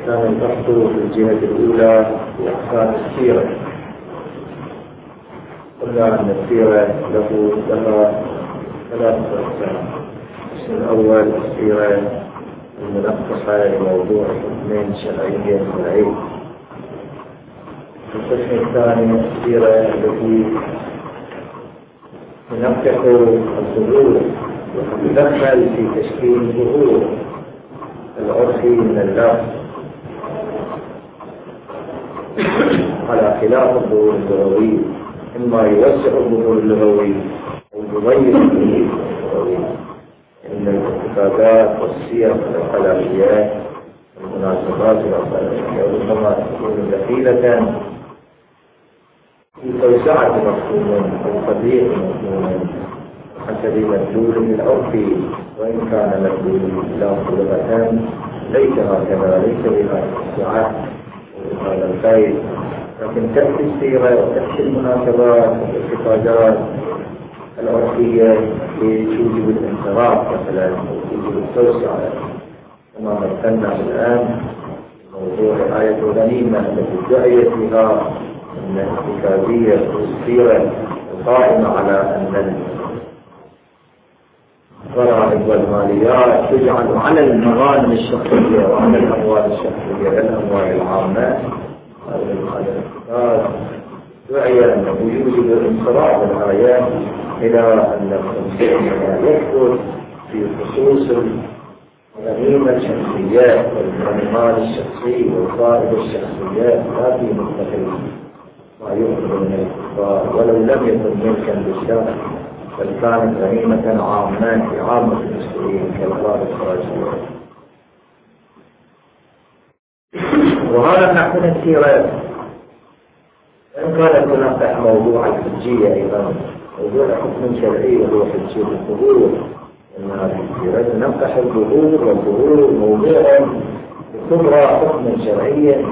كان البحث في الجهة الأولى في أحكام السيرة. قلنا أن السيرة لها ثلاثة أقسام. القسم الأول السيرة المنقحة لموضوع حكمين شرعيين والعيد. القسم الثاني السيرة التي تنقح الظهور وتتدخل في تشكيل الظهور العرفي من اللفظ على خلاف الظهور اللغوي، إما يوسع الظهور اللغوي أو يغير الظهور اللغوي. إن الاتفاقات والسير والخلافيات والمناسبات والخلافيات ربما تكون دخيلة في توسعة مفهوم أو تضييق مفهوم حسب مدلول العرفي، وإن كان مدلول اللفظ لغة ليس هكذا، ليس بهذا السعة وهذا الخير، لكن تأتي السيرة وتأتي المناسبات والاتفاقات العرفية توجب الانصراف مثلا وتوجب التوسعة، كما مثلنا الآن موضوع آية الغنيمة التي دعيت بها أن الاتفاقية والسيرة قائمة على أن الضرائب والماليات تجعل على المغانم الشخصية وعلى الأموال الشخصية والأموال العامة. هذا الاتفاق دعي أنه يوجب الانصراف الآيات إلى أن الخمسين يدخل في خصوص الغنيمة الشخصيات والمال الشخصي والفائدة الشخصيات، لا في مستقل ما يخرج من الكفار ولو لم يكن ملكا للشخص، بل كانت غنيمة عامة في عامة المسلمين كالغار الخارجية. وهذا نحن السيرة إن كانت تنقح موضوع الحجية أيضا، موضوع حكم شرعي وهو حجية الظهور، إن هذه السيرة تنقح الظهور، والظهور موضوع كبرى حكم شرعيا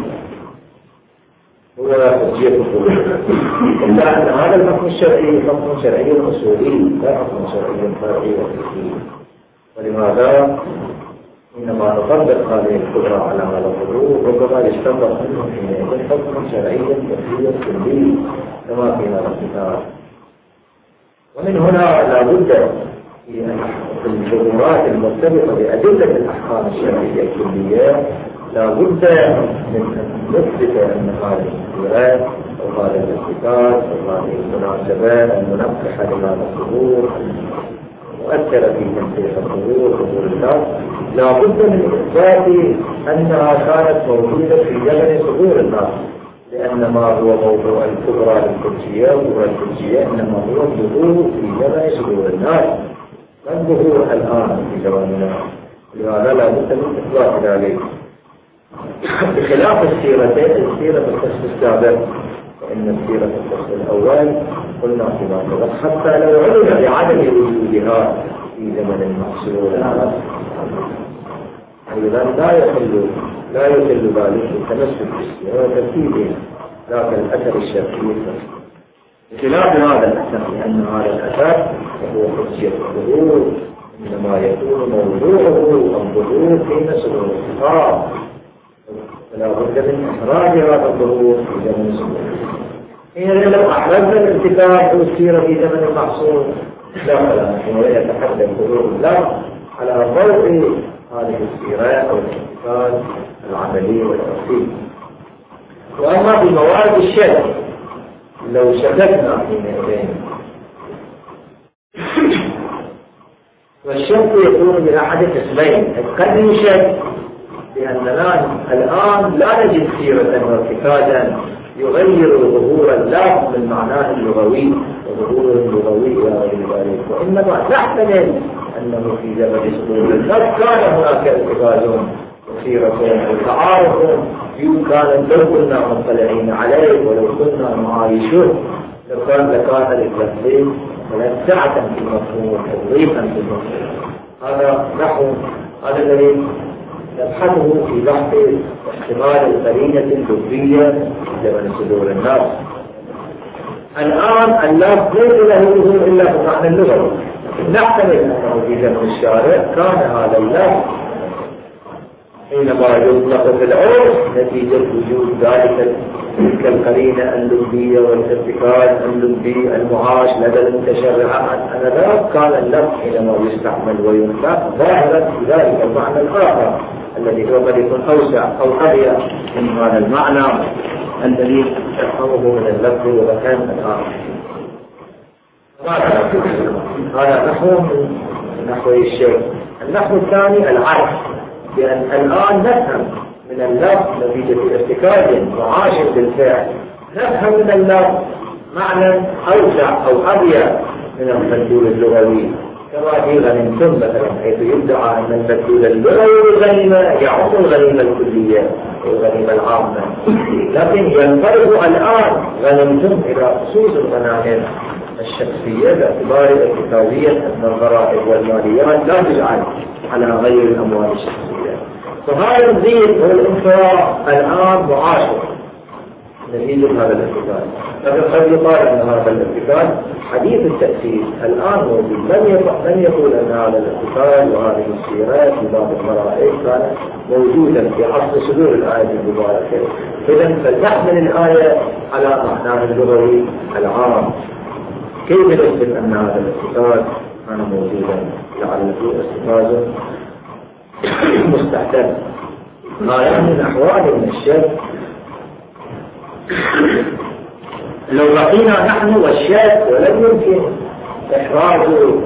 هو حجية الظهور. إلا أن هذا الحكم الشرعي حكم شرعي أصولي لا حكم شرعي فرعي وفقهي، ولماذا إنما نطبق هذه القدرة على هذا الظهور ربما يستنبط منه حينئذ حكم شرعي كثير كلي كما في هذا الكتاب. ومن هنا لا بد في الظهورات المرتبطة بأدلة الأحكام الشرعية الكلية لا بد من أن نثبت أن هذه الظهورات أو هذا الاتفاق أو هذه المناسبات المنقحة لهذا الظهور مؤثرة في تنفيذ الظهور الله، لا بد من إثبات أنها كانت موجودة في زمن ظهور الناس، لأن ما هو موضوع الكبرى للحجية والحجية إنما هو الظهور في زمن ظهور الناس، لا الظهور الآن في زماننا، لهذا لا بد من إثبات ذلك. بخلاف السيرتين، السيرة في القسم السابق، فإن السيرة في القسم الأول قلنا فيما سبق حتى لو علم بعدم وجودها في زمن المحصول أيضا لا يخل ذلك التمسك بالسيرة وترتيبها ذاك الأثر الشرعي. بخلاف هذا الأثر، لأن هذا الأثر وهو حجية الظهور إنما يكون موضوعه الظهور في مسؤول الخطاب، فلا بد من إخراج هذا الظهور في زمن الظهور. إذا لو أحرزنا الاتفاق والسيرة في زمن المحصول لا فلا نحن يتحدث ظهور الله على ضوء هذه السيرة أو الاتفاق العملي والتفصيل. وأما في موارد الشك لو شككنا حينئذ، والشك يكون بأحد قسمين. قد يشك بأننا الآن لا نجد سيرة واتفاقا يغير ظهور اللفظ من معناه اللغوي وظهوره اللغوي وغير ذلك، وإنما نحتمل أنه في زمن ظهور اللفظ كان هناك اتفاق وسيرة وتعارف كان لو كنا مطلعين عليه ولو كنا معايشون لكان للتفصيل ولسعة في المفهوم وتوضيحا في المفهوم. هذا الذي نبحثه في بحث احتمال القرينة اللفظية لمن صدور الناس. الآن اللفظ ليس له ظهور إلا بمعنى اللغة، نحتمل أنه في زمن الشارع كان هذا اللفظ حينما يطلق في العرف نتيجة وجود ذلك تلك القرينة اللبية والارتكاز اللبي المعاش لدى المتشرعات أنذاك كان اللفظ حينما يستعمل وينطق ظاهرا في ذلك المعنى الآخر الذي هو قد يكون أوسع أو أضيق من هذا المعنى الذي تفهمه من اللفظ ومكان الآخر. هذا نحو من نحو الشيء. النحو الثاني العرف، لأن الآن نفهم من اللفظ نتيجة ارتكاز معاش بالفعل، نفهم من اللفظ معنى أوسع أو أضيق من المدلول اللغوي، كما في غنيمتم مثلا، حيث يدعى أن المدلول اللغوي الغنيمة يعم الغنيمة الكلية والغنيمة العامة، لكن ينفرد الآن غنيمتم إلى خصوص الغنائم الشخصية باعتبار ارتكازية أن الضرائب والماليات لا تجعل على غير الأموال الشخصية. فهذا الزيد هو الانفراط الآن معاشر نتيجة هذا الارتكاز. لكن قد يقال أن هذا الارتكاز حديث التأسيس الآن موجود، من يقول أن هذا الارتكاز وهذه السيرات في باب الضرائب كانت موجودا في عصر صدور الآية المباركة. إذا فلنحمل الآية على معناها اللغوي العام. كيف نثبت أن هذا الارتكاز كان موجودا؟ لعله ارتكاز مستحدث. ما من أحوال من الشك لو بقينا نحن والشك ولم يمكن إحراز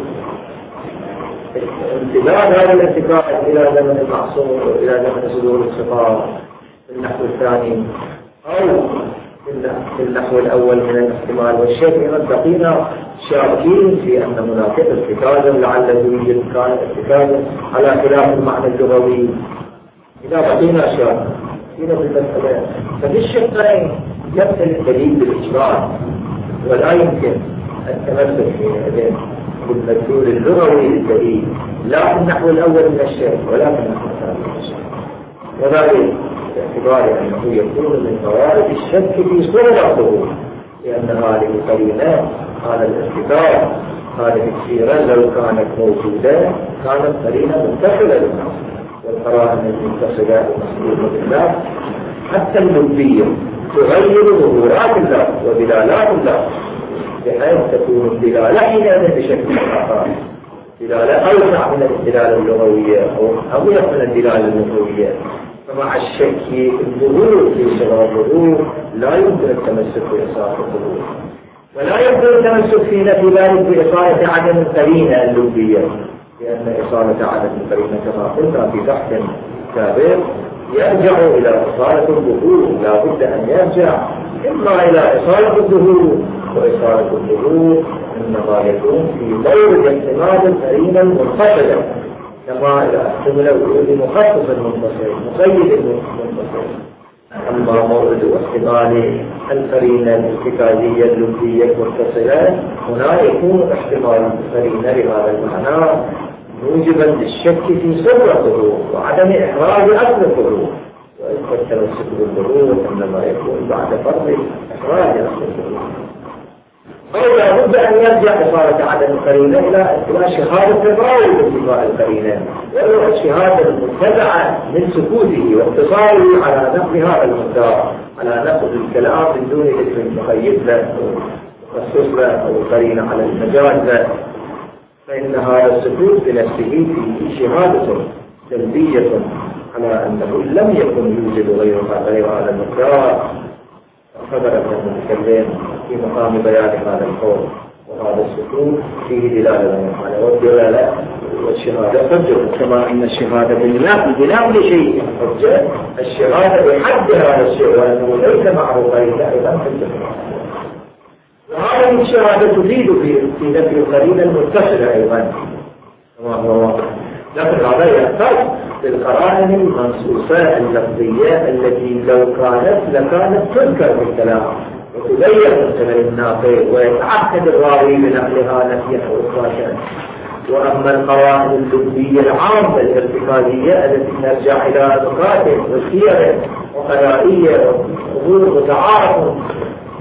امتداد هذا الارتكاز إلى زمن المعصوم إلى زمن صدور الصفات في النحو الثاني أو في النحو الأول من الاحتمال والشك، إذا بقينا شاكين في أن هناك ارتكازا لعله يوجد كان ارتكازا على خلاف المعنى اللغوي. إذا بقينا شاكين في المسألة ففي الشقين يبطل الدليل بالإجماع، ولا يمكن التمسك في بالمدلول اللغوي للدليل لا في النحو الأول من الشك ولا في النحو الثاني من الشك، وذلك باعتبار أنه يكون من موارد الشك في صورة الظهور، لأن هذه القرينات هذا الارتكاز هذه السيرة لو كانت موجودة كانت قرينة متصلة للنص، والقرائن المتصلة المسؤولة بالله حتى اللبية تغير ظهورات الله ودلالات الله، بحيث تكون الدلالة حينئذ بشكل آخر، دلالة أوسع من الدلالة اللغوية أو أضيق من الدلالة اللغوية. فمع الشك في الظهور في صغر الظهور لا يمكن التمسك بإصالة الظهور، ولا يمكن التمسك في نفي ذلك بإصالة عدم القرينة اللبية، لأن إصالة عدم القرينة كما قلنا في بحث سابق يرجع إلى إصالة الظهور، لا بد أن يرجع إما إلى إصالة الظهور، وإصالة الظهور إنما يكون في مورد احتمال القرينة المنفصلة، كما إذا احتمل وجود مخصص المنفصل مقيد المنفصل. أما مورد احتمال القرينة الارتكازية اللبية المتصلة هنا يكون احتمال القرينة لهذا المعنى موجبا للشك في سر الظهور وعدم إحراز أصل الظهور، وإذا التمسك بالظهور إنما يكون بعد فرض إحراز أصل الظهور. أو لا بد أن يرجع إصالة عدم القرينة إلى شهادة الراوي باتباع القرينة، وهو الشهادة المتبعة من سكوته واتصاله على نقل هذا المقدار، على نقل الكلام من دون ذكر مقيد له أو مخصوص له أو قرينة على المجاز له، فإن هذا السكوت بنفسه فيه شهادة سلبية على أنه لم يكن يوجد غير هذا المقدار، فقدر المتكلم في مقام بيان هذا القول، وهذا السكوت فيه دلالة على والدلالة والشهادة حجة، كما أن الشهادة بنقل شيء حجة، الشهادة بحد هذا الشيء وأنه ليس معه قرينة أيضا حجة. وهذه الشهادة تفيد في نفي القرينة المتصلة أيضا كما هو واضح، لكن هذا يحتاج للقرائن المنصوصة اللفظية التي لو لكانت تذكر في الكلام وتبين من قبل الناقل ويتعهد الراوي بنقلها نفيا أو إثباتا. وأما القرائن اللفظية العامة الارتكازية التي ترجع إلى مكاتب وسير وقرائية وظهور متعارف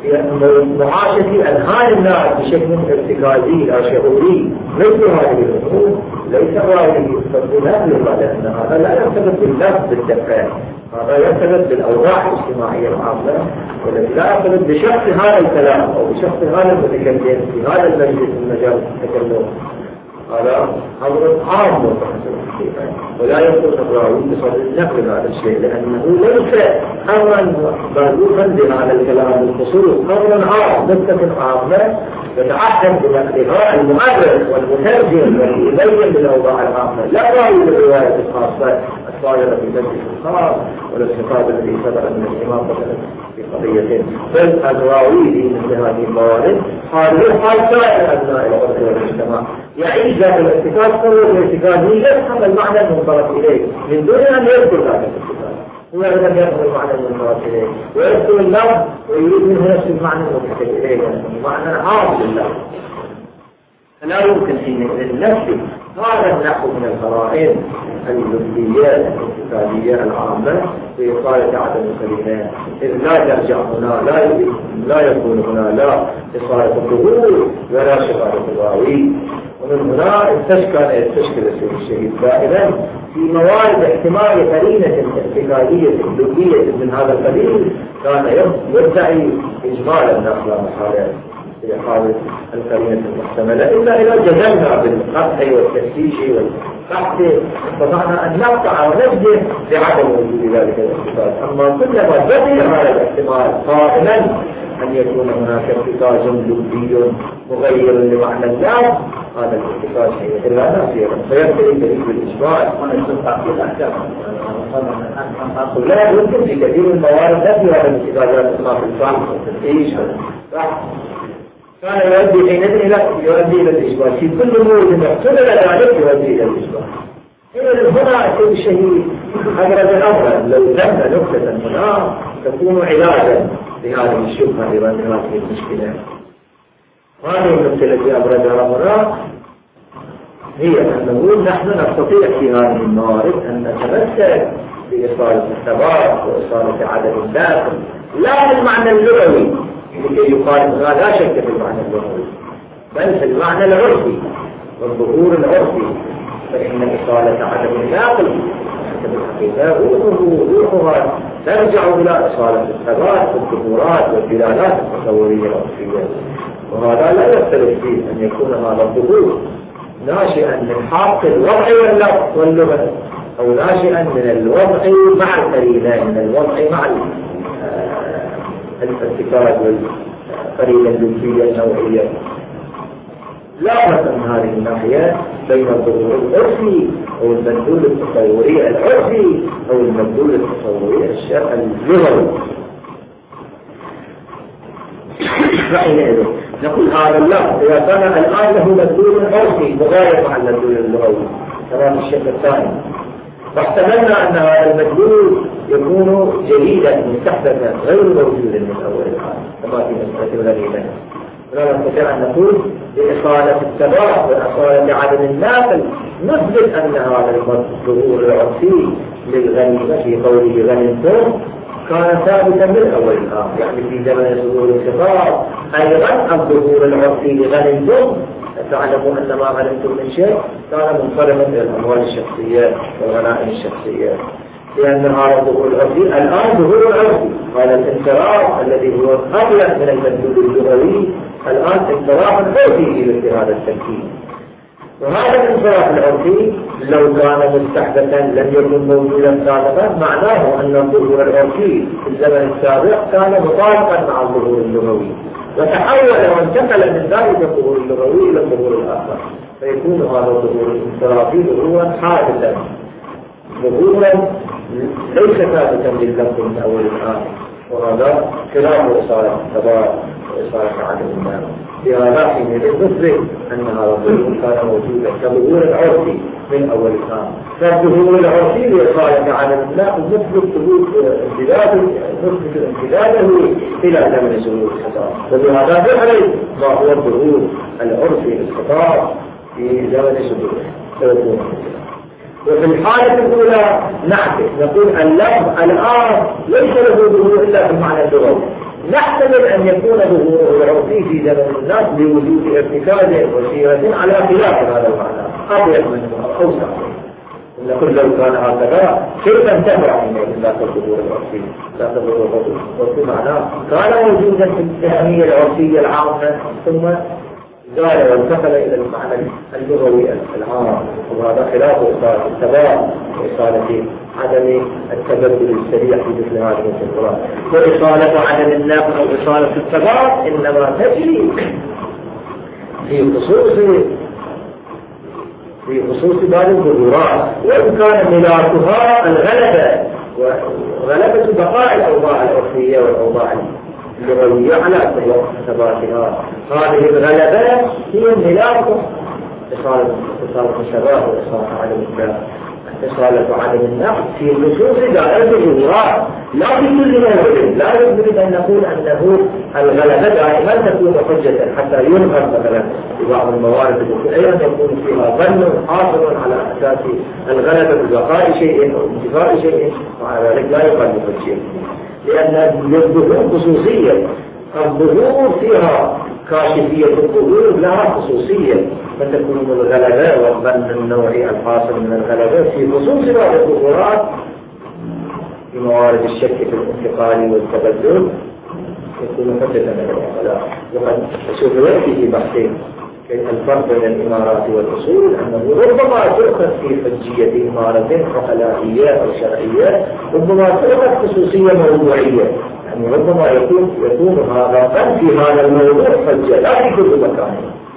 معاشة أذهان الناس بشكل ارتكازي أو شعوري مثل هذه الأمور ليس راجل يستطيع لأن هذا لا يرتبط باللفظ بالدفع، هذا يرتبط بالأوضاع الاجتماعية العامة، والذي لا يرتبط بشخص هذا الكلام أو بشخص هذا المتكلم في هذا المجلس المجال التكلم. هذا أمر عام ولا يكون الراوي بصدد نقل هذا الشيء، لأنه ليس أمرا مربوطا بهذا الكلام بالخصوص، أمرا عام نكتة عامة يتعهد بنقلها المؤرخ والمترجم والذي يبين بالأوضاع العامة، لا راوي بالرواية الخاصة الصادرة في مجلس الخاص ولا الخطاب الذي صدر من الإمام مثلا في قضية، بل الراوي في مثل هذه الموارد هذه حال سائر أبناء الأرض والمجتمع يعيش ذات الارتكاز قوة الارتكاز يفهم المعنى المنطلق إليه من دون أن يذكر ذات الارتكاز، هو لم يفهم المعنى المنطلق إليه ويذكر اللفظ ويريد منه نفس المعنى المنطلق إليه، يعني معنى عام لله، فلا يمكن حينئذ نفسه هذا النحو من القرائن اللفظية الانتقالية العامة في إقالة عدم القرينة، إذ لا ترجع هنا لا يكون هنا لا إصالة الظهور ولا شغالة الراوي، ومن هنا يستشكل الشيء دائما في موارد احتمال قرينة انتقالية لفظية من هذا القبيل كان يدعي إجمال النقل محاله في حالة القرينة المحتملة، إلا إذا جزمنا بالقطع والتفتيش والبحث استطعنا أن نقطع ونجزم بعدم وجود ذلك الاحتمال، أما كلما بقي هذا الاحتمال قائما أن يكون هناك ارتكاز لفظي مغير لمعنى اللفظ، هذا الارتكاز حينئذ لا نافيا فيبتلي دليل الإجمال لا يمكن في كثير من الموارد نفي هذا الارتكازات كما في الفهم والتفتيش والبحث كان يؤدي حينئذ يؤدي إلى الإجمال في كل مورد محصول ذلك يؤدي إلى الإجمال. إذا هنا كل شيء أبرز الأمر لو ذهب نكتة هنا تكون علاجا لهذه الشبهة أيضا لهذه المشكلة. هذه النكتة التي أبرزها هنا هي أن نقول نحن نستطيع في هذه الموارد أن نتمسك بإصالة الثبات وإصالة عدد الداخل لا بالمعنى اللغوي لكي يقال هنا لا شك في المعنى اللغوي بل في المعنى العرفي والظهور العرفي، فإن إصالة عدم الناقل بالحقيقة وضوحها ترجع إلى إصالة الثبات والظهورات والدلالات التصورية العرفية، وهذا لا يختلف فيه أن يكون هذا الظهور ناشئا من حق الوضع واللغة أو ناشئا من الوضع مع القرينة، من الوضع مع الارتكاز والقرينة اللفظية النوعية. لا فرق من هذه الناحية بين الظهور العرفي أو المدلول التصوري العرفي أو المدلول التصوري اللغوي. فحينئذ نقول هذا اللفظ إذا كان الآن له مدلول عرفي مغاير مع المدلول اللغوي كما في الشيء الثاني، فاحتملنا أن هذا المدلول يكون جديدا مستحدثا غير موجودا من أول الآن كما في مسألة الغنيمة، ولا نستطيع أن نقول بإصالة الثبات وإصالة عدم الناقل نثبت أن هذا الظهور العرفي للغنيمة في قوله غنمتم كان ثابتا من أول الآن، يعني في زمن صدور الخطاب أيضا الظهور العرفي لغنمتم تعلموا أن ما غنمتم من شيء كان منصرفا إلى الأموال الشخصية والغنائم الشخصية، لأن هذا الظهور العرفي الآن ظهور العرفي، هذا الانصراف الذي هو أبلغ من المدلول اللغوي الآن انصراف عرفي إلى هذا التركيب، وهذا الانصراف العرفي لو كان مستحدثا لم يكن موجودا سابقا معناه أن الظهور العرفي في الزمن السابق كان مطابقا مع الظهور اللغوي وتحول وانتقل من ذلك الظهور اللغوي إلى الظهور الآخر، فيكون هذا الظهور الانصرافي ظهورا حادثا ظهورا ليس ثابتا لللفظ من أول الآن، وهذا خلاف إصالة الثبات وإصالة عدم الناقل. بهذا حينئذ نثبت أن هذا الظهور كان موجودا كظهور العرفي من أول الآن، فالظهور العرفي لإصالة عدم الناقل نثبت امتداده إلى زمن ظهور الخطاب، وبهذا نعرف ما هو الظهور العرفي للخطاب في زمن ظهور. وفي الحالة الأولى نعكس نقول اللفظ الآن ليس له ظهور إلا في المعنى اللغوي، نحتمل أن يكون ظهوره العرفي في زمن الناس لوجود ارتكاز وسيرة على خلاف هذا المعنى أضيق منه أو أوسع منه. نقول لو كان هكذا كيف انتفع من ذاك الظهور العرفي؟ ذاك الظهور العرفي معناه كان موجودا في الأهمية العرفية العامة ثم زال وانتقل إلى المعنى اللغوي العام، وهذا خلاف إصالة الثبات وإصالة عدم التبدل السريع في مثل هذه الظهورات. وإصالة عدم النقل أو إصالة الثبات إنما تجري في خصوص بعض الظهورات، وإن كان ملاكها الغلبة وغلبة بقاء الأوضاع العرفية والأوضاع اللغوية على ثباتها. هذه الغلبة هي ملاك إصالة الشباب وإصالة عدم النقل، إصالة عدم النقل في خصوص دائرة الظهورات لا في كل موضوع. لا يمكن أن نقول أنه الغلبة دائما تكون حجة حتى ينقل مثلا في بعض الموارد التي يكون فيها ظن حاصل على أساس الغلبة ببقاء شيء أو انتفاء شيء، وعلى ذلك لا يقال بحجة، لأن الظهور خصوصية. الظهور فيها كاشفية، الظهور لها خصوصية، فتكون الغلبة والظن النوعي الحاصل من الغلبة في خصوص بعض الظهورات في موارد الشك في الانتقال والتبدل يكون حجة على العقلاء. وقد سوف يأتي في بحثين الفرق بين الإمارات والأصول أنه ربما تؤخذ في حجية إمارة عقلائية أو شرعية، ربما تؤخذ خصوصية موضوعية، يعني ربما يكون هذا في هذا الموضوع حجة لا في كل مكان.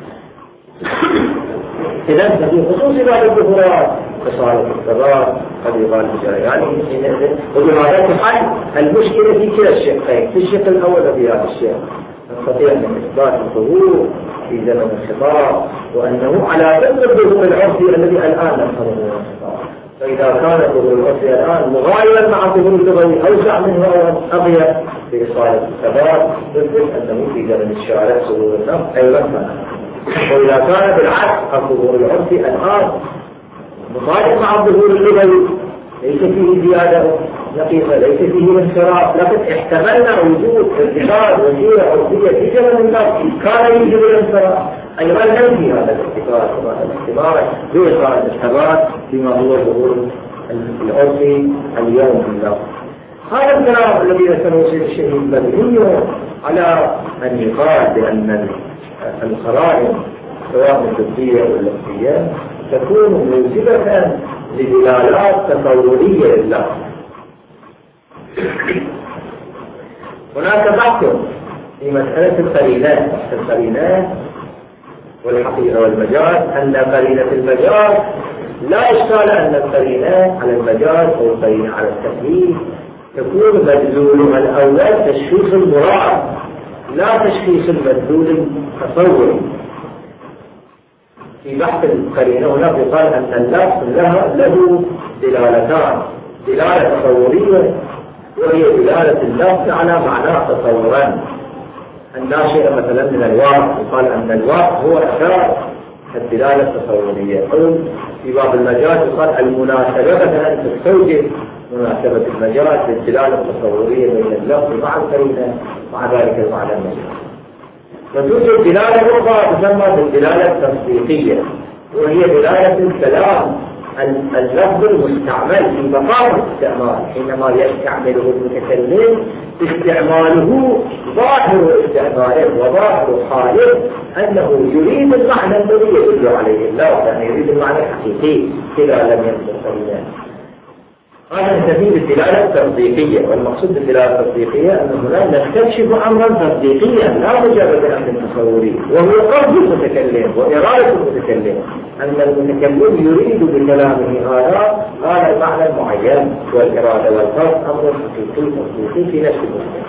إذا في خصوص بعض الظهورات كصالة الثبات قد يقال بجريان وبهذا تحل المشكلة في كلا الشقين. في الشق الأول في هذا الشيء نستطيع أن إثبات الظهور في زمن الخطاب وأنه على ضد الظهور العرفي الذي الآن نفهمه من الخطاب. فإذا كان الظهور العرفي الآن مغايرا مع الظهور اللغوي أوسع منه أو أضيق في إصالة الثبات يثبت أنه في زمن الشارع ظهور النفس أيضا كان. وإذا كان بالعكس الظهور العرفي الآن مخالف مع الظهور اللغوي ليس فيه زيادة نقيصة، ليس فيه انصراف، لكن احتملنا وجود ارتكاز وسيلة عرفية في زمن النفس كان يوجد الانصراف، أيضا ننفي هذا الارتكاز وهذا الاحتمال بإصالة الثبات فيما هو الظهور العرفي اليوم في النفس. هذا الكلام الذي سنوصل الشيء بديهي على أن يقال بأن القرائن سواء الطبية أو اللفظية تكون موجبة لدلالات تصورية لله. هناك بحث في مسألة القرينات والحقيقة والمجاز، أن قرينة المجاز لا إشكال أن القرينات على المجاز أو القرينة على التكليف تكون مدلولها الأول تشخيص المراد لا تشخيص المدلول التصوري. في بحث القرينة هناك يقال أن اللفظ له دلالتان، دلالة تصورية وهي دلالة اللفظ على معناه تصورا. الناشئة مثلا من الواقع يقال أن الواقع هو أساس الدلالة التصورية، أو في بعض المجال يقال المناسبة مثلا تستوجب مناسبة المجال للدلالة التصورية بين اللفظ مع القرينة مع ذلك المعنى المجال. وتوجد دلالة أخرى تسمى بالدلالة التصديقية، وهي دلالة الكلام اللفظ المستعمل في مقام الاستعمال، حينما يستعمله المتكلم استعماله ظاهر استعماله وظاهر حاله أنه يريد المعنى الذي يدل عليه اللفظ، يعني يريد المعنى الحقيقي إذا لم ينطق قليلا. هذا نسميه بالدلالة التصديقية، والمقصود بالدلالة التصديقية أن هنا نستكشف أمرا تصديقيا لا مجرد أمر تصوري، وهو قصد المتكلم وإرادة المتكلم، أن المتكلم يريد بكلامه هذا المعنى المعين، والإرادة والقصد أمر حقيقي تصديقي في نفس المسلم.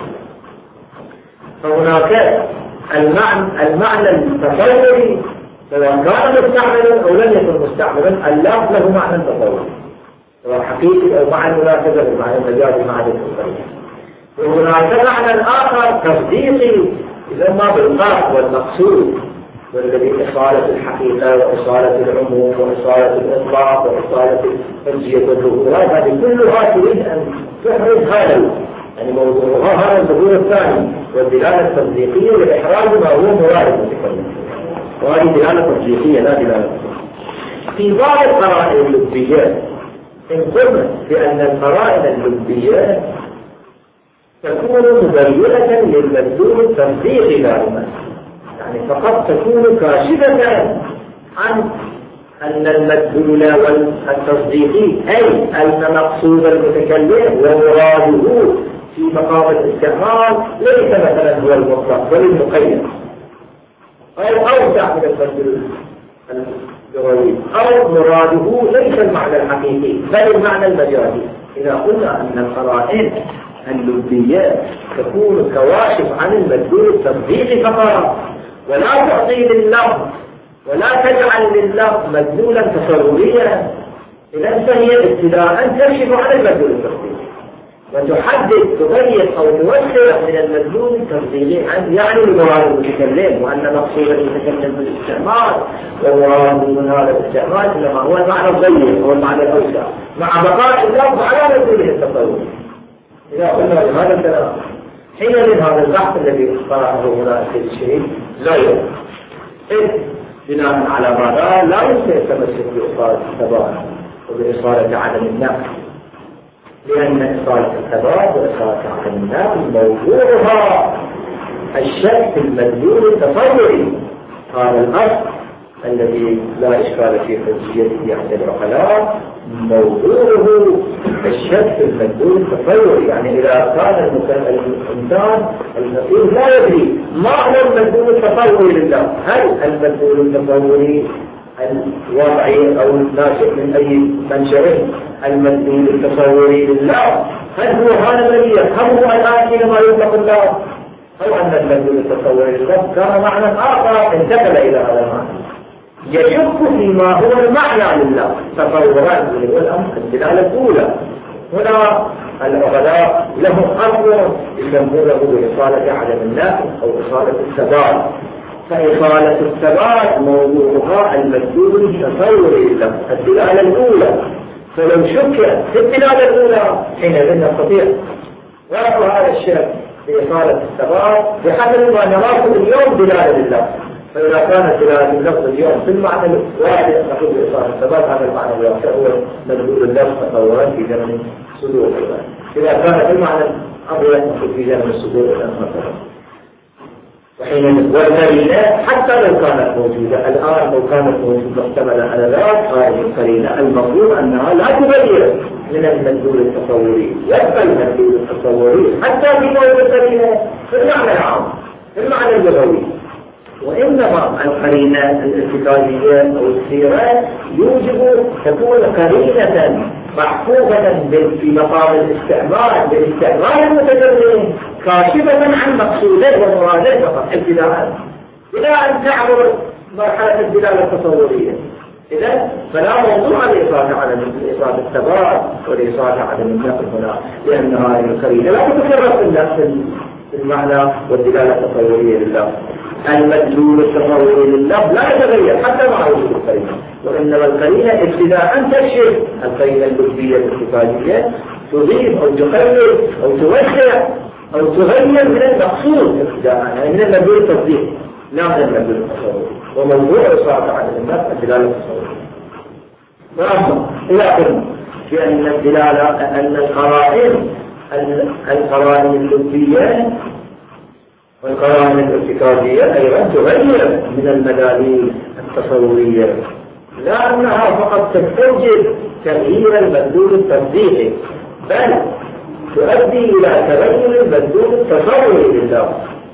فهناك المعنى التصوري سواء كان مستعملا أو لم يكن مستعملا، اللفظ له معنى تصوري سواء حقيقي أو معنى مناسبة بمعنى المجازي معنى التصوري. وهناك معنى آخر تصديقي يسمى بالقصد والمقصود، والذي إصالة الحقيقة وإصالة العموم وإصالة الإطلاق وإصالة الحجية والظهورات، هذه كلها تريد أن تحرز يعني موضوعها هذا الموضوع الثاني، والدلالة التصديقية لإحراز ما هو مراد المتكلم، وهذه دلالة تصديقية لا دلالة. في بعض القرائن اللبيات إن قلنا بأن القرائن اللبيات تكون مبينة للمدلول التصديقي دائما، يعني فقط تكون كاشفة عن أن المدلول والتصديقي أي أن مقصود المتكلم ومراده في مقام الاستعمال ليس مثلا هو المطلق بل المقيد أو أوسع من المدلول اللغوي، أو مراده ليس المعنى الحقيقي بل المعنى المجازي. إذا قلنا أن القرائن اللبيات تكون كواشف عن المدلول التصديقي فقط، ولا تعطي لللفظ ولا تجعل لللفظ مدلولا تصوريا، إذا فهي ابتداء تكشف عن المدلول التصديقي وتحدد تغير أو توسع من المدلول التصديقي يعني المراد المتكلم، وأن مقصود المتكلم بالاستعمال ومراد من هذا الاستعمال إنما هو المعنى الضيق هو المعنى الأوسع مع بقاء اللفظ على مدلوله التصوري. إذا قلنا بهذا الكلام حينئذ هذا البحث الذي اخترعه هنا الشيء لا يوجد، إذ بناء على ماذا لا يمكن التمسك بإصالة الثبات وبإصالة عدم النقل، لأن إصالة الثبات وإصالة عدم النقل موضوعها الشك في المدلول التصوري. هذا الأصل الذي لا إشكال في حجيته عند العقلاء موضوعه الشك في المدلول التصوري، يعني إذا كان الإنسان المسؤول لا يدري ما هو المدلول التصوري لله، هل المدلول التصوري الوضعي أو الناشئ من أي منشأ المدلول التصوري لله، هل هو هذا الذي يفهمه الآن حينما يطلق الله، أو أن المدلول التصوري لله كان معنى آخر انتقل إلى هذا المعنى يشك فيما هو المعنى لله تصورات والأمر. الدلالة الأولى هنا العقلاء لهم أمر يسمونه بإصالة عدم النقل أو إصالة الثبات، فإصالة الثبات موضوعها المدلول التصوري لله الدلالة الأولى، فلو شك في الدلالة الأولى حينئذ نستطيع رفع هذا الشك بإصالة الثبات بحسب ما نراكم اليوم دلالة لله. فإذا كانت دلالة اللفظ اليوم في المعنى الواحد نقول بإصالة الثبات هذا المعنى الواحد هو مدلول اللفظ تصورا في زمن صدور الإيمان. إذا كان في المعنى أبيض نقول في زمن الصدور الإيمان. وحينئذ والقرينة حتى لو كانت موجودة الآن لو كانت موجودة محتملة على ذلك هذه القرينة المفروض أنها لا تغير من المدلول التصوري، يبقى المدلول التصوري حتى في موضوع القرينة في المعنى العام في المعنى اللغوي. وإنما القرينة الارتكازية أو السيرة يوجب تكون قرينة محفوظة في مقام الاستعمال بالاستعمال المتكلم كاشفة عن مقصوده ومراده فقط ابتداء إلى أن تعبر مرحلة الدلالة التصورية. إذا فلا موضوع لإصالة عدم الإصالة الثبات والإصالة عدم النقل هنا، لأن هذه القرينة لا تتكرر في المعنى والدلالة التصورية لله. المدلول التصوري لله لا يتغير حتى مع وجود القرينة، وإنما القرينة ابتداء تكشف القرينة اللبية الارتكازية تضيف أو تقلل أو توسع أو تغير من المقصود ابتداء، يعني من المدلول التصديقي لا من المدلول التصوري. وموضوع إصابة عن النفس الدلالة التصورية. وأما إذا قلنا بأن الدلالة أن القرائن اللبية والقرائن الارتكازية أيضا تغير من المداليل التصورية، لا أنها فقط تستوجب تغيير المدلول التصديقي بل تؤدي إلى تغير المدلول التصوري لله.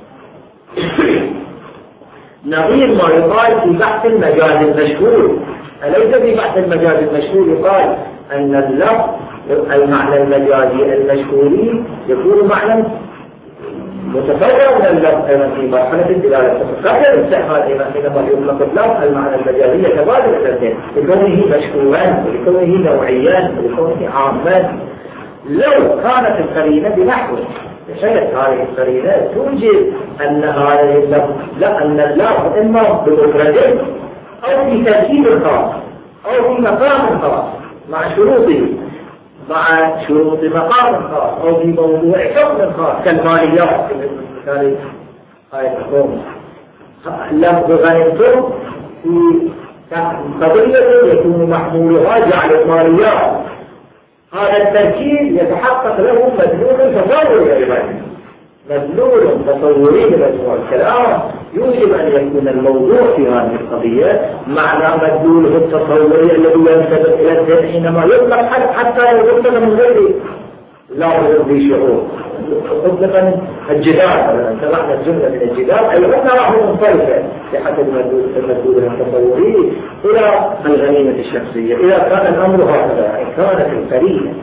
نظير ما يقال في بحث المجاز المشهور، أليس في بحث المجاز المشهور يقال أن اللفظ المعنى المجازي المشهوري يكون معنى متفرع من اللفظ أيضا في مرحلة الدلالة التصديقية الاستعمال أيضا حينما يطلق اللفظ المعنى المجازي يتبادل الاثنين لكونه مشهورا ولكونه نوعيا ولكونه عاما. لو كانت القرينة بنحو شيء هذه القرينة توجد أن هذه اللفظ لا أن اللفظ إما بمفرده أو في تركيب خاص أو في مقام خاص مع شروطه، مع شروط مقام خاص أو في موضوع حكم خاص كالماليات مثال آية الخمس. لفظ غنمتم في قضية يكون محمولها جعل الماليات، هذا التركيب يتحقق له مدلول تصوري أيضا، مدلول تصوري لمجموع الكلام يوجب أن يكون الموضوع في هذه القضية معنى مدلوله التصوري الذي ينسبق إلى الذهن حينما يطلق حتى لو يطلق من غير لا في شعور. طبقا الجدال سمعنا الجملة من الجدال أي نراه منطلقا بحسب المدلول التصوري إلى الغنيمة الشخصية. إذا كان الأمر هكذا إن كانت القرينة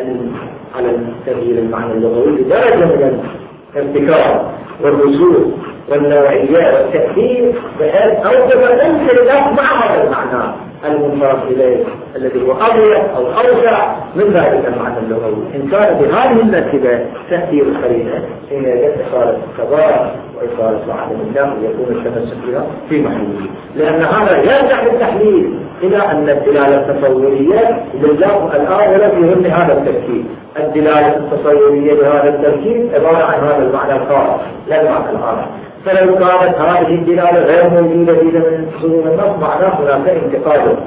على التغيير المعنى اللغوي بدرجة من الابتكار والرسوم والنوعيات والتأثير بحيث أوجب نفس اللفظ مع هذا المعنى المنصرف إليه الذي هو أضيق أو أوسع من ذلك المعنى اللغوي. إن كان بهذه المرتبة تأثير القرينة حين يجب إصالة القضاء وإصالة عدم النقل يكون التمسك بها في محله، لأن هذا يرجع بالتحليل إلى أن الدلالة التصورية لله الآن الذي يهم هذا التركيب. الدلالة التصورية لهذا التركيب عبارة عن هذا المعنى الخاص لا المعنى الآخر. فلو كانت هذه الدلالة غير موجودة في زمن صدور النص معناه هناك انتقال،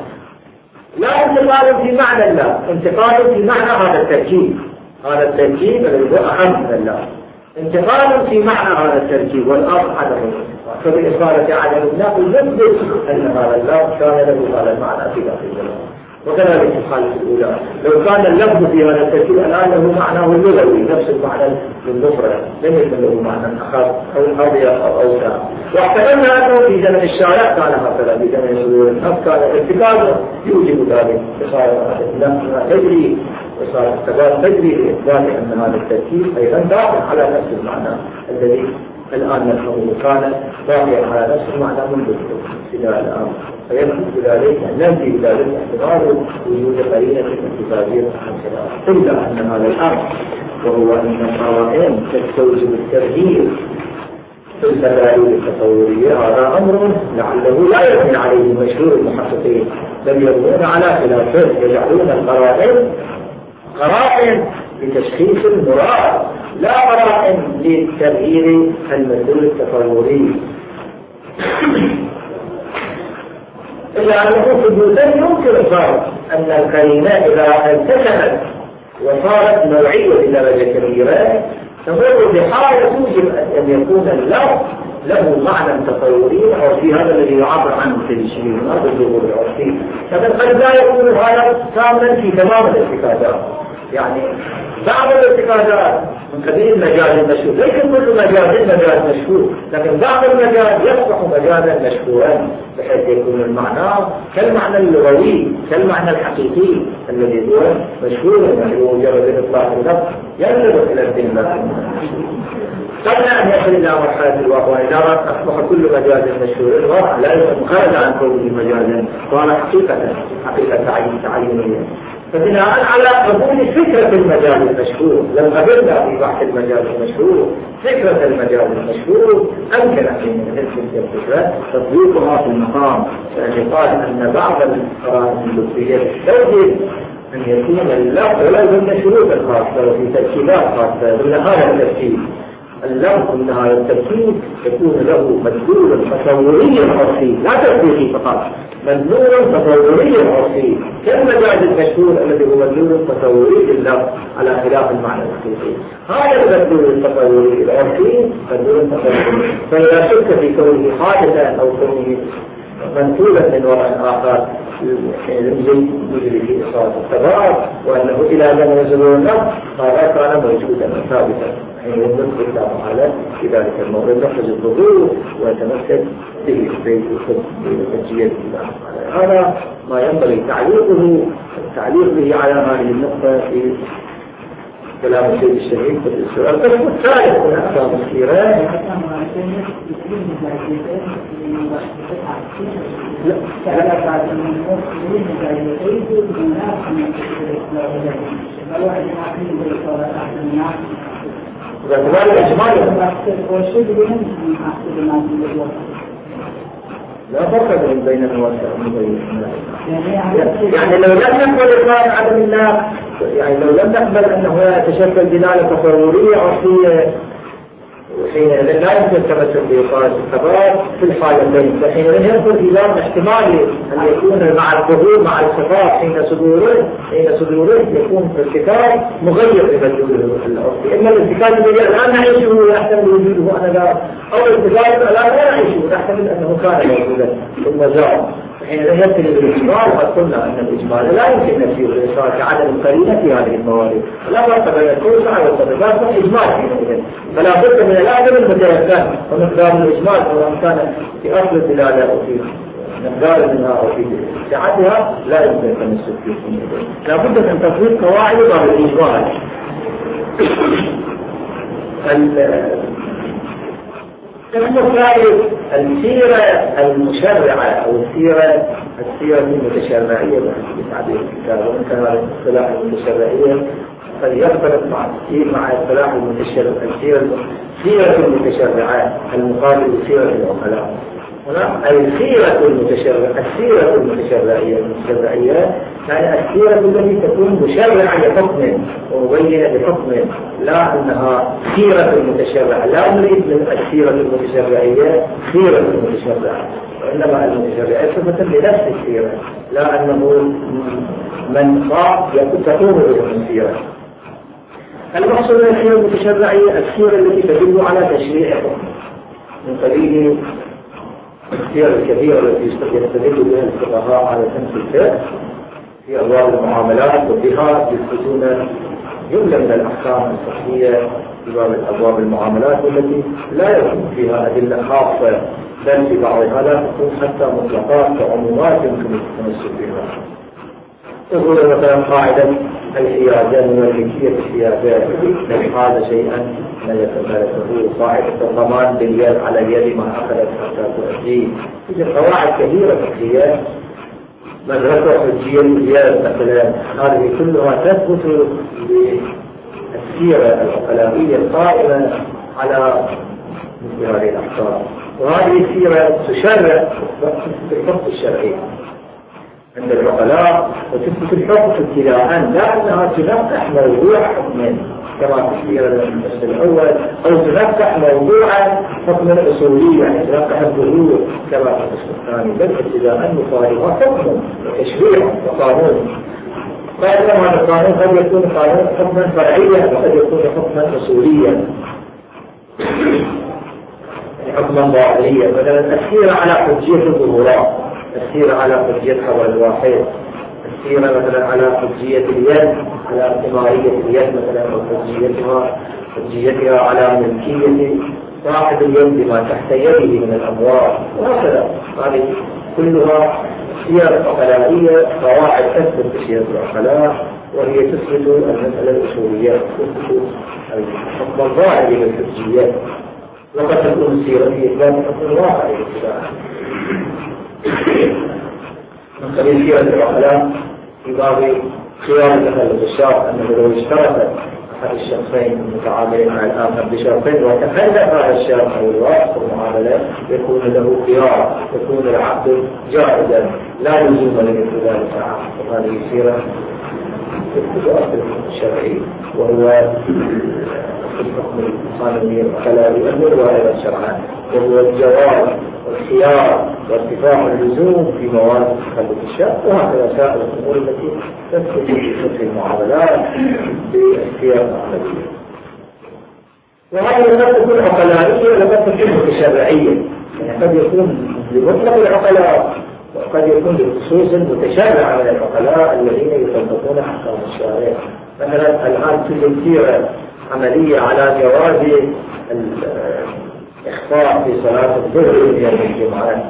لا انتقال في معنى الله، انتقال في معنى هذا التركيب. هذا التركيب الذي هو أهم من الله انتقال في معنى هذا التركيب والأصل عدم الانتقال. فبإصالة عدم النقل يثبت أن هذا الله كان له هذا المعنى في ذات الزمان. وكذلك في الحالة الأولى لو كان اللفظ في هذا التركيب الآن له معناه اللغوي نفس المعنى للنصرة لم يكن له معنى آخر أو أضيق أو أوسع. واعتقدنا أنه في زمن الشارع كان هكذا، في زمن صدور النص كان الارتكاز يوجب ذلك إصالة اللفظ تجري وصار التبادل تجري لإثبات أن هذا التركيب أيضا داخل على نفس المعنى الذي الآن نفهمه كان باقيا على نفس المعنى منذ ابتداء الأمر. فيمكن بذلك أن ننفي بذلك احتمال وجود قرينة التفاجير عن خلاف، إلا أن هذا الأمر وهو أن القرائن تستوجب التغيير في الدلائل التصورية هذا أمر لعله لا يبني عليه مشهور المحققين، بل يبنون على خلافه يجعلون القرائن قرائن لتشخيص المراد لا قرائن لتغيير المدلول التصوري. إلا أنه ثبوتا يمكن فرض أن القرينة إذا التزمت وصارت نوعية بدرجة كبيرة تمر بحالة توجب أن يكون اللفظ له معنى تصوري أو في هذا الذي يعبر عنه في الشيء هذا الظهور العرفي. لكن قد لا يكون هذا كاملا في تمام الارتكازات، يعني بعض الارتكازات من قبيل المجال المشهور، ليس كل مجال مشهور، لكن بعض المجال يصبح مجالا مشهورا بحيث يكون المعنى كالمعنى اللغوي كالمعنى الحقيقي الذي هو مشهور وهو مجرد إطلاق اللفظ ينسب إلى الدين. قبل أن يصل إلى مرحلة الواقع وإذا أصبح كل مجال مشهور الواقع لا يخرج عن كونه مجالا صار حقيقة تعيينية. فبناء على قبول فكرة المجال المشهور لم قبلنا في بحث المجال المشهور فكرة المجال المشهور أمكن أن تلك الفكرة تطبيقها في المقام، فاعتقاد أن بعض القرائن اللفظية تستوجب أن يكون اللفظ لازم من شروط الخاصة وفي تركيبات خاصة من هذا التركيب. اللفظ من هذا التركيب يكون له مدلول تصوري عرفي لا تركيبي فقط، مدلول تصوري عرفي كالمجاز المشهور الذي هو مدلول تصوري لللفظ على خلاف المعنى الحقيقي. هذا المدلول التصوري العرفي مدلول تصوري، فلا شك في كونه حادثا أو كونه منقولا من وراء آخر يجري في إصابة التبارك وأنه إلى زمن صدور النص هذا كان موجودا ثابتا حين يملك الله تعالى في ذلك الموضوع يخرج الظهور ويتمسك به في تجية الله. هذا ما ينبغي التعليق به على هذه النقطة في كلام السيد الشهيد في السؤال. القسم الثالث من أقسام السيرة باعتبار الإجمال لا فرق بين الموسع وبين يعني لو لم نقبل إقرار عدم الله، يعني لو لم نقبل أنه يتشكل دلالة تصورية عرفية، حين لا يمكن التمسك بإقرار الصفات في الحالتين، فحين يدخل إلى احتمال أن يكون مع الظهور مع الصفات حين صدوره يكون في الكتاب مغير لمدلوله العرفي. إما الارتكاب الذي الآن نعيشه يحتمل وجوده أنا أو الارتكاب الآن لا نعيشه يحتمل أنه كان موجودا ثم زال. حين يمكن الإجمال وقد قلنا أن الإجمال لا يمكن نفيه الإصرار كعدم القرينة في هذه الموارد، لا فرق بين التوسع والصفات والإجمال حينئذ، فلا بد من العدم المتيسر ومقدار الإجمال سواء كان في أصل الدلالة أو في مقدار منها أو في سعتها لا يمكن التمسك فيه. لا بد من تطبيق قواعد بعض الإجمال. القسم الثالث السيرة المشرعة أو السيرة المتشرعية بحسب تعبير الكتاب، وإن كان هذا الاصطلاح المتشرعية قد يختلف مع اصطلاح السيرة المتشرعة المقابل لسيرة العقلاء. هنا السيرة المتشرعية يعني السيرة التي تكون مشرعة لحكم ومبينة لحكم، لا أنها سيرة المتشرعة. لا نريد من السيرة المتشرعية سيرة المتشرعة، وإنما المتشرعة صفة لنفس السيرة، لا أنه من تقوم به السيرة. المقصود من السيرة المتشرعية السيرة التي تدل على تشريع حكم من قبيل السيرة الكثيرة التي يستدل بها الفقهاء على تمثيل الفقه في أبواب المعاملات، وبها يثبتون جملة من الأحكام الفقهية في باب أبواب المعاملات والتي لا يكون فيها أدلة خاصة، بل في بعضها لا تكون حتى مطلقات وعمومات يمكن التمسك بها. تقول مثلا قاعدة الحيادة مملكية الحيادات، لو هذا شيئا ملكه قاعدة الضمان باليد على اليد ما أخذت حتى تؤديه. في قواعد كثيرة فقهية مدرسة حجية اليد مثلا، هذه كلها تثبت بالسيرة العقلائية القائمة على مثل هذه الأحكام، وهذه السيرة تشرع بالحكم الشرعي عند العقلاء وتثبت الحكم ابتداء، لا أنها تنقح موضوع حكم كما في المثل الأول، أو تنقح موضوع حكم أصولي يعني تنقح الظهور كما في المثل الثاني، بل ابتداء مخالفة حكم وتشريع وقانون. فإنما هذا القانون قد يكون قانون حكما فرعيا وقد يكون حكما أصوليا حكما ظاهريا. مثلا السيرة على حجية الظهورات، السيرة على حجية حول الواحد، السيرة مثلا على حجية اليد، على اعتبارية اليد مثلا، أو حجيتها على ملكية صاحب اليد بما تحت يده من الأموال، وهكذا. هذه كلها سيرة عقلائية، قواعد تثبت بسيرة العقلاء، وهي تثبت المسألة الأصوليات، تثبت الحكم الظاهري للحجيات، وقد تكون السيرة في إثبات الحكم الواقعي للساعة. من قبيل سيرة العقلاء في باب خيار تخلف الشرع، أنه لو اشترط أحد الشخصين المتعاملين مع الآخر بشرطين وتخلف هذا الشرط أو الواسط المعاملة يكون له خيار، يكون العقد جائزا لا لزوم لمثل ذلك العقد. وهذه سيرة تثبت أصل الحكم الشرعي، وهو الحكم القانوني العقلائي المروى شرعا، وهو الجواز والخيار وارتفاع اللزوم في مواد تخلف الشرع، وهكذا سائر الأمور التي تثبت في فقه المعاملات باختيار العقلية. وهذه قد تكون عقلائية وقد تكون متشرعية، يعني قد يكون لمطلق العقلاء وقد يكون لخصوص متشرع من العقلاء الذين يطبقون أحكام الشرع. مثلا الآن توجد سيرة عملية على جواز الإخفاء في صلاة الظهر يوم الجمعة،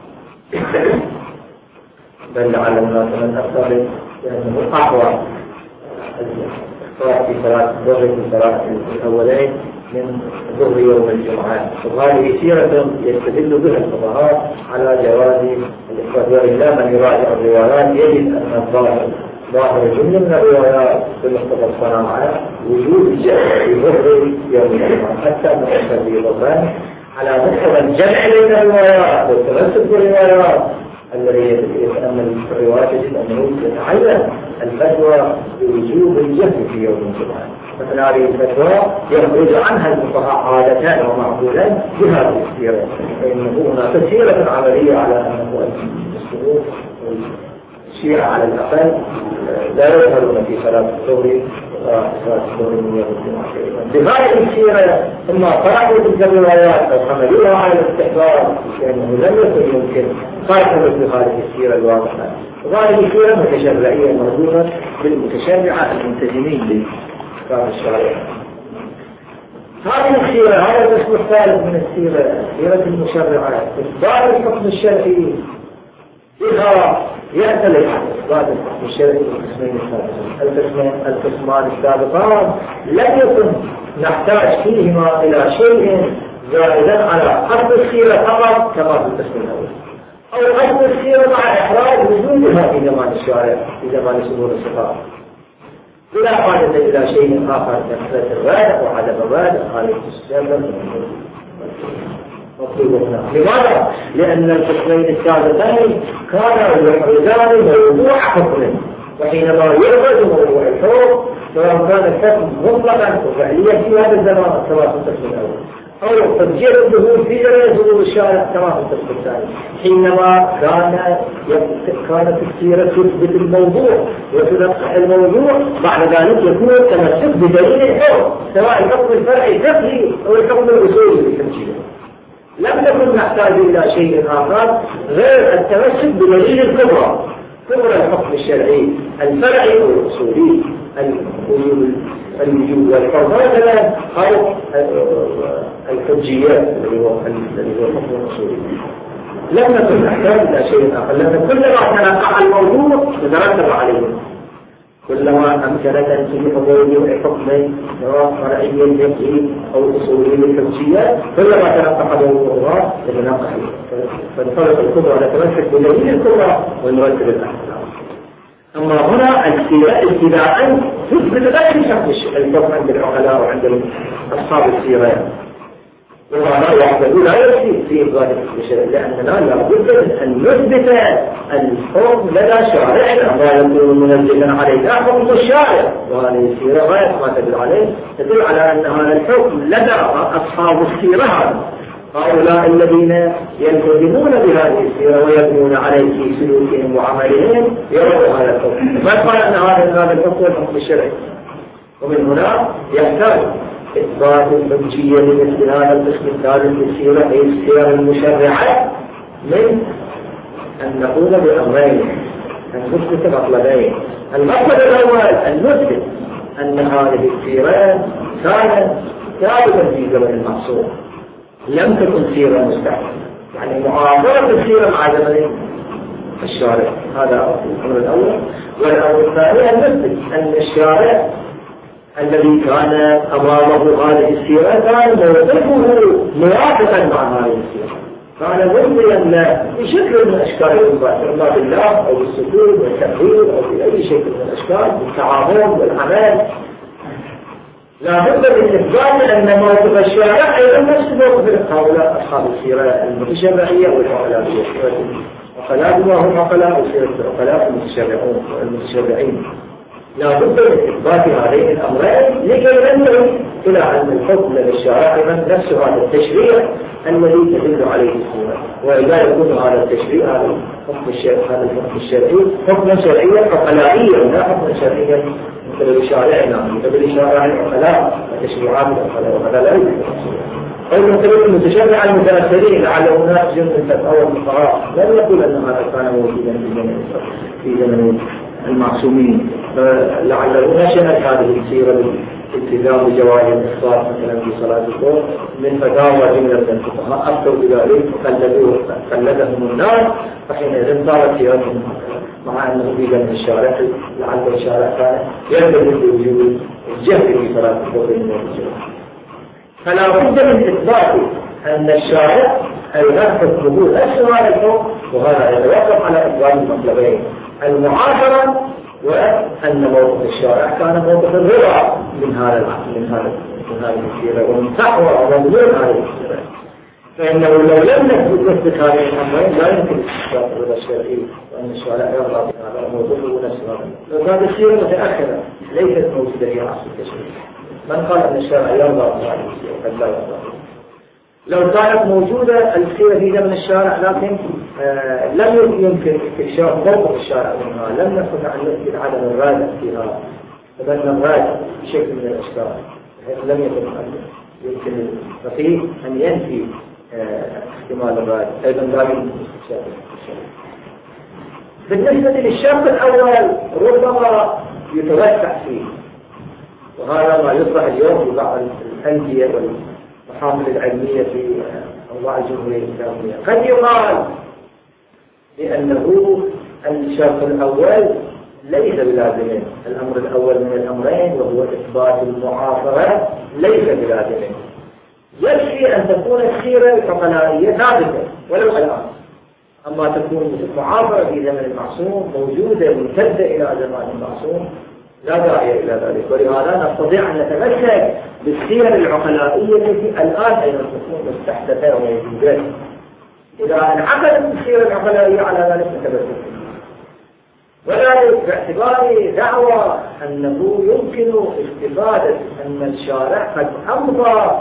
بل على الناس من أفضل لأنه أقوى الإخفاء في صلاة الظهر في صلاة الأولين من ظهر يوم الجمعة. وهذه سيرة يستدل بها الفقهاء على جواز الإخفاء، وإلا من يراجع الروايات يجد أن ظاهر جملة من الروايات بمقتضى الصناعة وجود الجمع في ظهر يوم الجمعة، حتى أن الذي ظهران على مستوى الجمع بين الروايات والتمسك بالروايات الذي يتأمل في الروايات يجب أنه يتعين الفتوى بوجوب الجهل في يوم الجمعة. مثل هذه الفتوى يخرج عنها الفقهاء عادة ومعقولا بهذه السيرة، فإنه هناك سيرة عملية على أنه السلوك الشيعة على الأقل لا يظهرون في صلاة الظهر وصلاة الظهر من يوم الجمعة. بهذه السيرة ثم قرأوا تلك الروايات أو حملوها على الاستحباب لأنه لم يكن يمكن قرأوا بهذه السيرة الواضحة. وهذه السيرة متشرعية موجودة بالمتشرعة الملتزمين بكتاب الشرع. هذه السيرة هذا القسم الثالث من السيرة، سيرة المشرعة، إصدار الحكم الشرعي بها يختلف إصدار الحكم الشرعي القسمين الثالثين. القسمان السابقان لم يكن نحتاج فيهما إلى شيء زائدا على قصد السيرة فقط كما في القسم الأول، أو قصد السيرة مع إحراج وجودها في زمان الشارع في زمان صدور الصفات، بلا حاجة إلى شيء آخر كثرة الرادع وعدم الرادع خارج السيرة مطلوب هنا. لماذا؟ لأن القسمين السابقين كانوا يحرزان موضوع حكم، وحينما يرغب موضوع الحكم سواء كان الحكم مطلقا وفعليا في هذا الزمان كما في القسم الأول، أو تسجيل الدخول في زمن صدور الشارع كما في القسم الثاني، حينما كانت السيرة تثبت الموضوع وتنقح الموضوع، بعد ذلك يكون التمسك بدليل الحكم سواء الحكم الفرعي الفقهي أو الحكم الأصولي بالتمثيل. لم نكن نحتاج إلى شيء آخر غير التمسك بدليل الكبرى، كبرى الحكم الشرعي الفرعي أو الأصولي، الوجوب والفرض، هكذا أو الحجيات الذي هو الحكم الأصولي. لم نكن نحتاج إلى شيء آخر، لأن كلما تنقع الموضوع تترتب عليه، كلما أمكنك أن تجيب موضوع حكم سواء فرعي فقهي أو أصولي للحجيات، كلما تنقح موضوعها يتنقح، فالفرق الكبرى نتمسك بدليل الكبرى ونرتب الأحكام. أما هنا السيرة ابتداء تثبت غير شخص الحكم عند العقلاء وعند أصحاب السيرة، وهذا وحده لا يكفي في إبغاء الشرع، لأننا لابد أن نثبت الحكم لدى شارعنا ما يكون منزلا علينا حكم الشارع، وهذه السيرة غاية ما تدل عليه، تدل على أن هذا الحكم لدى أصحاب السيرة هؤلاء الذين يلتزمون بهذه السيرة ويبنون عليه في سلوكهم وعملهم يرون هذا الحكم، ما قال أن هذا الحكم هو الحكم الشرعي. ومن هنا يحتاج إثبات الحجية لمثل هذا القسم الثالث للسيرة أي السيرة المشرعة من أن نقول بأمرين، أن نثبت مطلبين. المطلب الأول أن نثبت أن هذه السيرة كانت ثابتة في زمن المعصوم، لم تكن سيرة مستحدثة، يعني معاصرة السيرة مع زمن الشارع، هذا الأمر الأول. والأمر الثاني أن نثبت أن الشارع الذي كان أمامه هذه السيرة كان موقفه موافقا مع هذه السيرة، كان مرضيا له بشكل من أشكال الإرضاء بالله أو بالسجود والتقدير أو بأي شكل من الأشكال بالتعامل والعمل. لا بد من إثبات أن موقف الشارع أيضا نفس موقف هؤلاء أصحاب السيرة المتشرعية والعقلاء، وعقلاء وهم عقلاء وسيرة العقلاء المتشرعين. لا بد من إثبات هذين الأمرين لكي ننتهي إلى أن الحكم للشارع نفس هذا التشريع الذي تدل عليه السنة، وإذا يكون هذا التشريع هذا الحكم الشرعي حكما شرعيا عقلائيا لا حكما شرعيا مثل شارعنا مثل شارع العقلاء وتشريعات العقلاء، وهذا لا يمكن. أو مثل المتشرع المتأثرين لعله هناك جملة أو الفقهاء لم يقول أن هذا كان موجودا في زمن المعصومين، لعله نشأت هذه السيرة الالتزام بجواز الإخطاء مثلا في صلاة الظهر من فتاوى جملة الفقهاء أفتوا بذلك فقلدهم الناس، فحينئذ صارت سيرتهم مع أنه في زمن الشارع لعل الشارع كان يلتزم بوجود الجهل في صلاة الظهر من الجهل. فلا بد من إثبات أن الشارع أيضا حكمه نفس هذا الحكم، وهذا يتوقف على إثبات المطلبين المعاشرة وأن موقف الشارع كان موقف الرضا من هذه السيرة ومن تحوى ومضمون هذه السيرة. فإنه لو لم نثبت هذه الأمرين لا يمكن استثبات الرضا الشرعي وأن الشارع يرضى بهذا الموضوع ونفس هذا. لو كانت السيرة متأخرة ليست موجودة في عصر التشريع، من قال أن الشارع يرضى بهذه السيرة قد لا يرضى. لو كانت موجودة السيرة في زمن الشارع لكن لم يمكن استكشاف موقف الشارع منها، لم نستطع أن نثبت عدم الرادع فيها، فبدنا الرادع بشكل من الأشكال بحيث لم يكن يمكن الفقيه أن ينفي احتمال الرادع، أيضا لا يمكن استكشاف الشارع. بالنسبة للشق الأول ربما يتوسع فيه، وهذا ما يصبح اليوم في بعض الأندية والمحافل العلمية في أوضاع الجمهورية الإسلامية. قد يقال بأنه الشرط الأول ليس بلازم، الأمر الأول من الأمرين وهو إثبات المعاصرة ليس بلازم، يكفي أن تكون السيرة العقلائية ثابتة ولو الآن، أما تكون معاصرة في زمن المعصوم موجودة ممتدة إلى زمان المعصوم لا داعي إلى ذلك. ولهذا نستطيع أن نتمسك بالسير العقلائية التي الآن أيضا تكون مستحدثة وموجودة. إذا انعقدت السير العقلائية على ذلك نتمسك، وذلك باعتبار دعوى أنه يمكن استفادة أن الشارع قد أمضى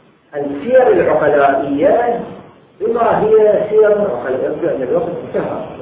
السير العقلائية بما هي سير عقلائية، لأن الوقت انتهى.